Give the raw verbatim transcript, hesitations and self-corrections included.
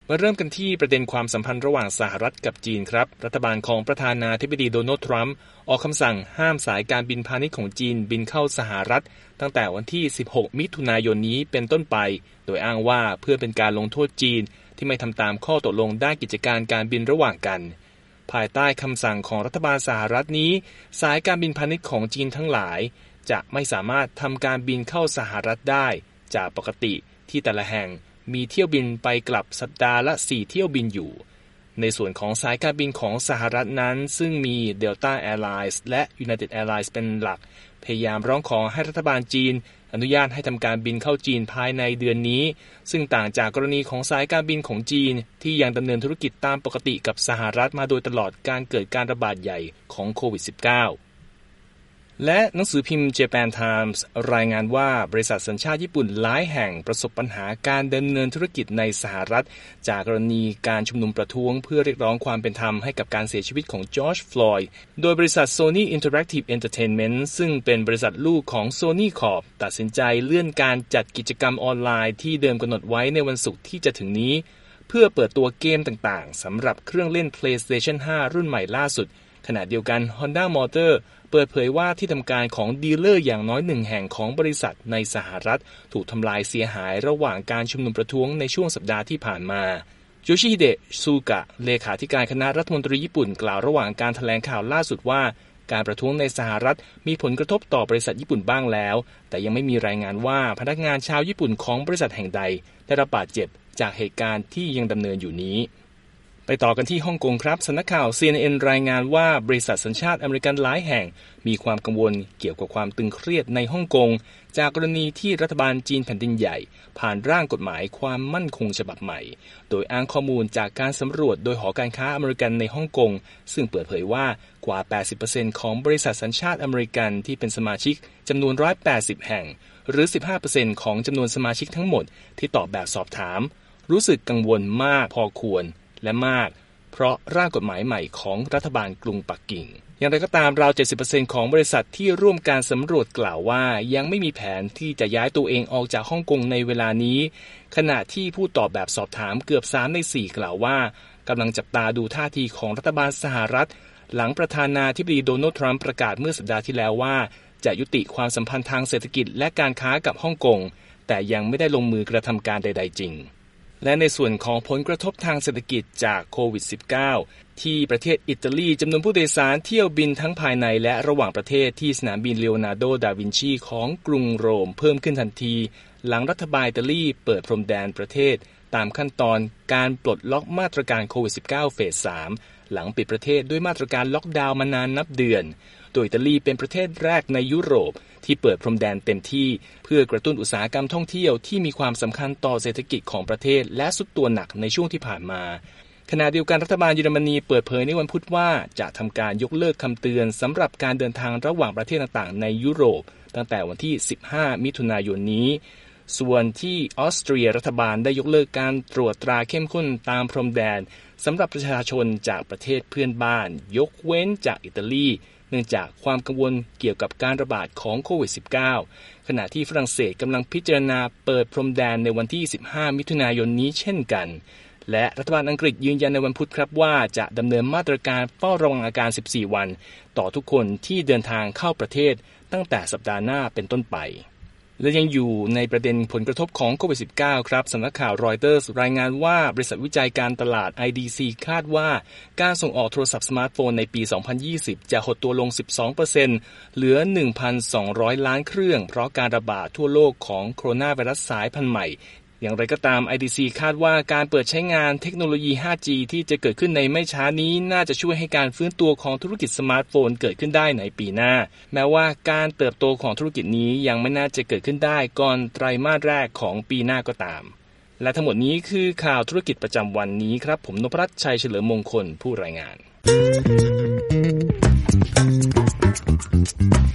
มาเริ่มกันที่ประเด็นความสัมพันธ์ระหว่างสหรัฐกับจีนครับรัฐบาลของประธานาธิบดีโดนัลด์ทรัมป์ออกคำสั่งห้ามสายการบินพาณิชย์ของจีนบินเข้าสหรัฐตั้งแต่วันที่สิบหกมิถุนายนนี้เป็นต้นไปโดยอ้างว่าเพื่อเป็นการลงโทษจีนที่ไม่ทำตามข้อตกลงด้านกิจการการบินระหว่างกันภายใต้คำสั่งของรัฐบาลสหรัฐนี้สายการบินพาณิชย์ของจีนทั้งหลายจะไม่สามารถทำการบินเข้าสหรัฐได้จากปกติที่แต่ละแห่งมีเที่ยวบินไปกลับสัปดาห์ละสี่เที่ยวบินอยู่ในส่วนของสายการบินของสหรัฐนั้นซึ่งมี Delta Airlines และ United Airlines เป็นหลักพยายามร้องขอให้รัฐบาลจีนอนุญาตให้ทำการบินเข้าจีนภายในเดือนนี้ซึ่งต่างจากกรณีของสายการบินของจีนที่ยังดำเนินธุรกิจตามปกติกับสหรัฐมาโดยตลอดการเกิดการระบาดใหญ่ของโควิด สิบเก้าและหนังสือพิมพ์ Japan Times รายงานว่าบริษัทสัญชาติญี่ปุ่นหลายแห่งประสบปัญหาการดำเนินธุรกิจในสหรัฐจากกรณีการชุมนุมประท้วงเพื่อเรียกร้องความเป็นธรรมให้กับการเสียชีวิตของจอร์จ ฟลอยด์โดยบริษัท Sony Interactive Entertainment ซึ่งเป็นบริษัทลูกของ Sony Corp ตัดสินใจเลื่อนการจัดกิจกรรมออนไลน์ที่เดิมกำหนดไว้ในวันศุกร์ที่จะถึงนี้เพื่อเปิดตัวเกมต่างๆสำหรับเครื่องเล่น PlayStation ห้า รุ่นใหม่ล่าสุดขณะเดียวกัน Honda Motorเปิดเผยว่าที่ทำการของดีลเลอร์อย่างน้อยหนึ่งแห่งของบริษัทในสหรัฐถูกทำลายเสียหายระหว่างการชุมนุมประท้วงในช่วงสัปดาห์ที่ผ่านมาโยชิฮิเดะ ซูกะเลขาธิการคณะรัฐมนตรีญี่ปุ่นกล่าวระหว่างการแถลงข่าวล่าสุดว่าการประท้วงในสหรัฐมีผลกระทบต่อบริษัทญี่ปุ่นบ้างแล้วแต่ยังไม่มีรายงานว่าพนักงานชาวญี่ปุ่นของบริษัทแห่งใดได้รับบาดเจ็บจากเหตุการณ์ที่ยังดำเนินอยู่นี้ไปต่อกันที่ฮ่องกงครับสำนักข่าว ซี เอ็น เอ็น รายงานว่าบริษัทสัญชาติอเมริกันหลายแห่งมีความกังวลเกี่ยวกับความตึงเครียดในฮ่องกงจากกรณีที่รัฐบาลจีนแผ่นดินใหญ่ผ่านร่างกฎหมายความมั่นคงฉบับใหม่โดยอ้างข้อมูลจากการสำรวจโดยหอการค้าอเมริกันในฮ่องกงซึ่งเปิดเผยว่ากว่า แปดสิบเปอร์เซ็นต์ ของบริษัทสัญชาติอเมริกันที่เป็นสมาชิกจำนวนหนึ่งร้อยแปดสิบแห่งหรือ สิบห้าเปอร์เซ็นต์ ของจำนวนสมาชิกทั้งหมดที่ตอบแบบสอบถามรู้สึกกังวลมากพอควรและมากเพราะร่างกฎหมายใหม่ของรัฐบาลกรุงปักกิ่งอย่างไรก็ตามราว เจ็ดสิบเปอร์เซ็นต์ ของบริษัทที่ร่วมการสำรวจกล่าวว่ายังไม่มีแผนที่จะย้ายตัวเองออกจากฮ่องกงในเวลานี้ขณะที่ผู้ตอบแบบสอบถามเกือบสามในสี่กล่าวว่ากำลังจับตาดูท่าทีของรัฐบาลสหรัฐหลังประธานาธิบดีโดนัลด์ทรัมป์ประกาศเมื่อสัปดาห์ที่แล้วว่าจะยุติความสัมพันธ์ทางเศรษฐกิจและการค้ากับฮ่องกงแต่ยังไม่ได้ลงมือกระทำการใดๆจริงและในส่วนของผลกระทบทางเศรษฐกิจจากโควิด สิบเก้า ที่ประเทศอิตาลีจำนวนผู้โดยสารเที่ยวบินทั้งภายในและระหว่างประเทศที่สนามบินเลโอนาร์โด ดาวินชีของกรุงโรมเพิ่มขึ้นทันทีหลังรัฐบาลอิตาลีเปิดพรมแดนประเทศตามขั้นตอนการปลดล็อกมาตรการโควิด สิบเก้า เฟส สามหลังปิดประเทศด้วยมาตรการล็อกดาวน์มานานนับเดือนโดยอิตาลีเป็นประเทศแรกในยุโรปที่เปิดพรมแดนเต็มที่เพื่อกระตุ้นอุตสาหกรรมท่องเที่ยวที่มีความสำคัญต่อเศรษฐกิจของประเทศและทรุดตัวหนักในช่วงที่ผ่านมาขณะเดียวกันรัฐบาลเยอรมนีเปิดเผยในวันพุธว่าจะทำการยกเลิกคำเตือนสำหรับการเดินทางระหว่างประเทศต่างๆในยุโรปตั้งแต่วันที่สิบห้ามิถุนายนนี้ส่วนที่ออสเตรียรัฐบาลได้ยกเลิกการตรวจตราเข้มข้นตามพรมแดนสำหรับประชาชนจากประเทศเพื่อนบ้านยกเว้นจากอิตาลีเนื่องจากความกังวลเกี่ยวกับการระบาดของโควิด สิบเก้า ขณะที่ฝรั่งเศสกำลังพิจารณาเปิดพรมแดนในวันที่สิบห้ามิถุนายนนี้เช่นกันและรัฐบาลอังกฤษยืนยันในวันพุธครับว่าจะดำเนินมาตรการเฝ้าระวังอาการสิบสี่วันต่อทุกคนที่เดินทางเข้าประเทศตั้งแต่สัปดาห์หน้าเป็นต้นไปและยังอยู่ในประเด็นผลกระทบของโควิด สิบเก้า ครับสำนักข่าวรอยเตอร์สรายงานว่าบริษัทวิจัยการตลาด ไอ ดี ซี คาดว่าการส่งออกโทรศัพท์สมาร์ทโฟนในปี สองพันยี่สิบ จะหดตัวลง สิบสองเปอร์เซ็นต์ เหลือ หนึ่งพันสองร้อย ล้านเครื่องเพราะการระบาดทั่วโลกของโคโรนาไวรัสสายพันธุ์ใหม่อย่างไรก็ตาม ไอ ดี ซี คาดว่าการเปิดใช้งานเทคโนโลยี ไฟว์จี ที่จะเกิดขึ้นในไม่ช้านี้น่าจะช่วยให้การฟื้นตัวของธุรกิจสมาร์ทโฟนเกิดขึ้นได้ในปีหน้าแม้ว่าการเติบโตของธุรกิจนี้ยังไม่น่าจะเกิดขึ้นได้ก่อนไตรมาสแรกของปีหน้าก็ตามและทั้งหมดนี้คือข่าวธุรกิจประจำวันนี้ครับผมนพรัตน์ชัยเฉลิมมงคลผู้รายงาน